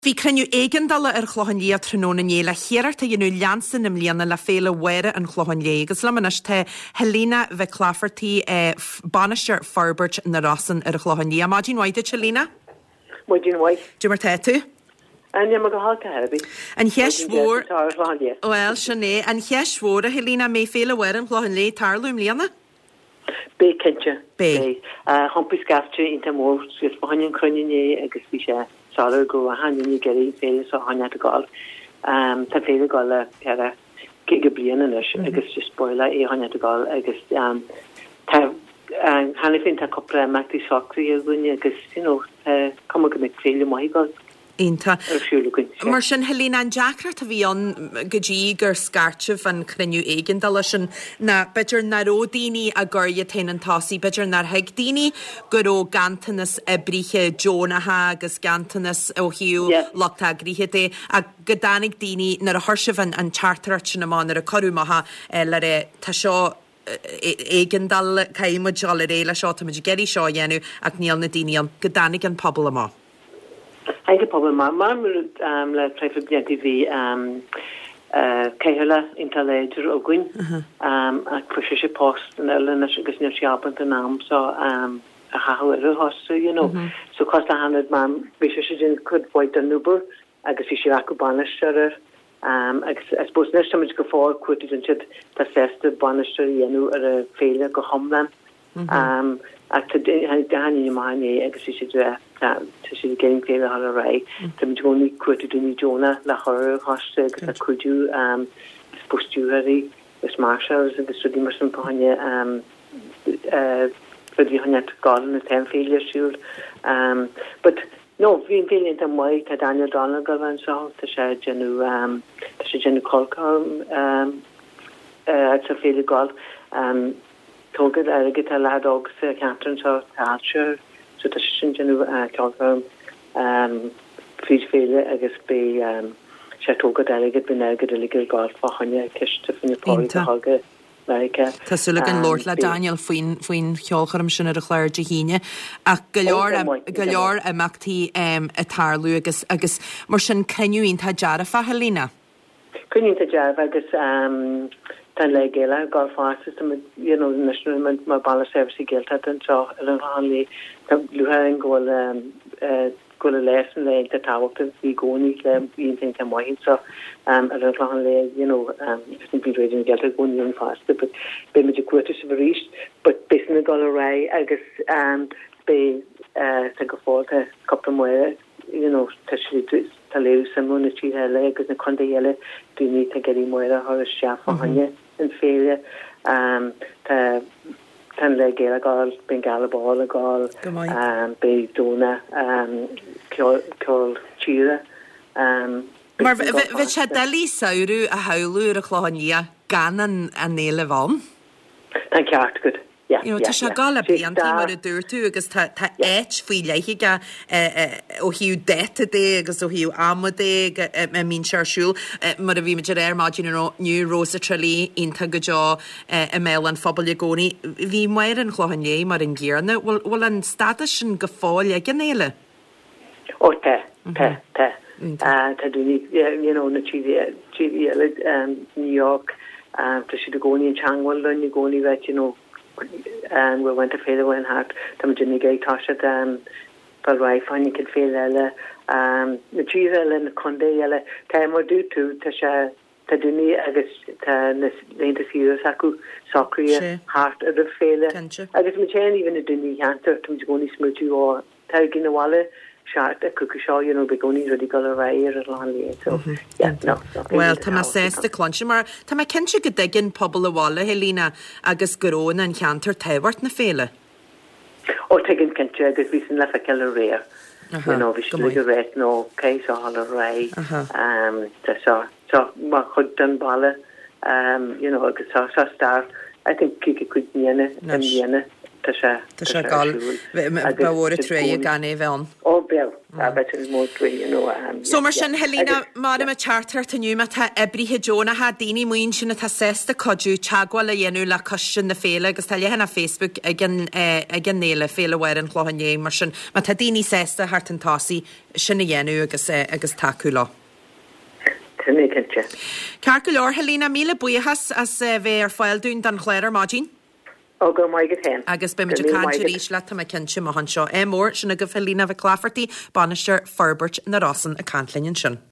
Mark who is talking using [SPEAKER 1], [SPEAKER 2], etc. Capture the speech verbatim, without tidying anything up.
[SPEAKER 1] Bhí cruniú éigandala ar chlochain lé tróna ní le chéarta dionú leansan am líana le féle were an chlochain lé, agus lemanas te Helena bheith clafartí banisteir Farbert na Rassan ar chlochain lé. Imagine waide Helena?
[SPEAKER 2] Imagine why?
[SPEAKER 1] Do mar te tú?
[SPEAKER 2] And I'm going to have it.
[SPEAKER 1] And yes, war. Well, Shane, and yes, war. Helena may féle were an chlochain lé tarlum líana?
[SPEAKER 2] Be kenja.
[SPEAKER 1] Be.
[SPEAKER 2] Uh, Humpy scafte into more with behind cruniú agus bhí Salar go a hanni geri fé so hanya to gal um ta fé gal era gig blian an agus just spoiler e hanya to gal agus um ta hanni fin ta kopra makti sokri gunni agus you know uh come go mit fé mai gal
[SPEAKER 1] Inta. Mar sin Helena an Jackrat a bhí an gadí gur scartih an cruniú éigandala sin na beidir na ródaoine a gurja tain an tasí beidir nar heag daoine gur ó gantanas a bríche Jonatha agus gantanas ó hiú lachta a gríthe dé a godanig daoine nar a thuirsih an charterat sin amán ar a corúmacha le ré tá seo éigandal caiimid all réile seo tá muid geirí seo dhéanú ach níl na daoine an godanig an pobl amá.
[SPEAKER 2] I think probably my mom um la traffic T V um uh Kehela intellectual ogun um a pushe post and Ellen as agus near shop and naam so um a how host you know mm-hmm. so cost a hundred man vision could void the nuber agus she aku banister um I suppose next time go for quoted and said the first banister you know a failure go homeland um at today and Danny mine agus she should to she getting fair on a right to me only quoted in Jonah la horror hashtag that could you um supposed to ready with marshals and the study merson panya um uh for the hundred garden and ten failure shield um but no being feeling them way to Daniel Donegal and so to share genu um to share genu colcom um uh it's a failure god um told it I get a lad dogs uh, captain so Thatcher so the genu uh colcom um free failure agus be um Chateauga delegate be neged illegal golf for hanya kiste fin pori hage like
[SPEAKER 1] Tasulagan Lord la Daniel fuin fuin cheolcharm sin ar a chléir de híine ach goleor goleor a mactí um a tarlú agus agus mar sin ceniuín tá jarafa Helena
[SPEAKER 2] Ceniuín tá jarafa agus um tan le gela golf system you know national my ball service gelta tan so an hanli luhain go um uh go lesson le the talk we go ni le we think am why so um a little le you know um simply reading get go ni fast but be me quote is reached but business go away I guess um be uh take a photo couple more you know to to leave someone to see le because the condele do need to get him more or chef on and failure um to tan le gela gal ben galaball gal um be dona um call chira um
[SPEAKER 1] mar vi se deli sauru a haulu a chlánia ganan an nele van
[SPEAKER 2] thank you good yeah
[SPEAKER 1] you know ta shagala be an mar dur tu agus ta ta et fi leiche ga o hiu dette de agus o hiu amode me min charshul mar vi me er margin new rosa trali in ta gojo e mail an fabel goni vi meer an chlohanye mar in gearne wol wol an statischen gefall genele
[SPEAKER 2] o te te te uh ta do you know na chivi chivi um New York um to should go in Changwon and you go ni that you know and we went to fail when hard tam Jimmy Gay Tasha um but right fine you can feel ella um the cheese and the conde ella time or do to tasha ta duni agus ta the serious aku soccer heart of the failure I guess me chain even the duni answer tam goni smoothie or tagging the wallet shot a cookie show you know begoni really got a rare at lonely so yeah no
[SPEAKER 1] well ta says the clunch mar ta ma kenche gedegin pobl a walla Helena agus goron an canter tewart na fele
[SPEAKER 2] o tegen kenche agus vi sin la fakella rare you know vi should go red no case all a ray um so so ma khud dan balla um you know agus so star I think kike could niene and niene Tá
[SPEAKER 1] sé gal bhór tré gan é bhean.
[SPEAKER 2] Ó be mó nó.
[SPEAKER 1] So mar sin Helena mar a charter taniu me tá ebrithe Jona ha daoine muoin sinna tá sesta codú teagháil a dhéanú le cosisisin na féle agus tá lehanana Facebook ag an néile félehair an chláhanné mar sin má tá daoine sesta hart an tásaí sinna dhéanú agus agus taú lá. Car go leor Helena míle buchas as bheith ar fáilún don chléir mágin?
[SPEAKER 2] Ó go mai go hen.
[SPEAKER 1] Agus be meidir cantir ríis le tá cinse mohan seo é mór sinna go Helena bheith clafartí banisteir Ferbert na Rosan a canlinn sin.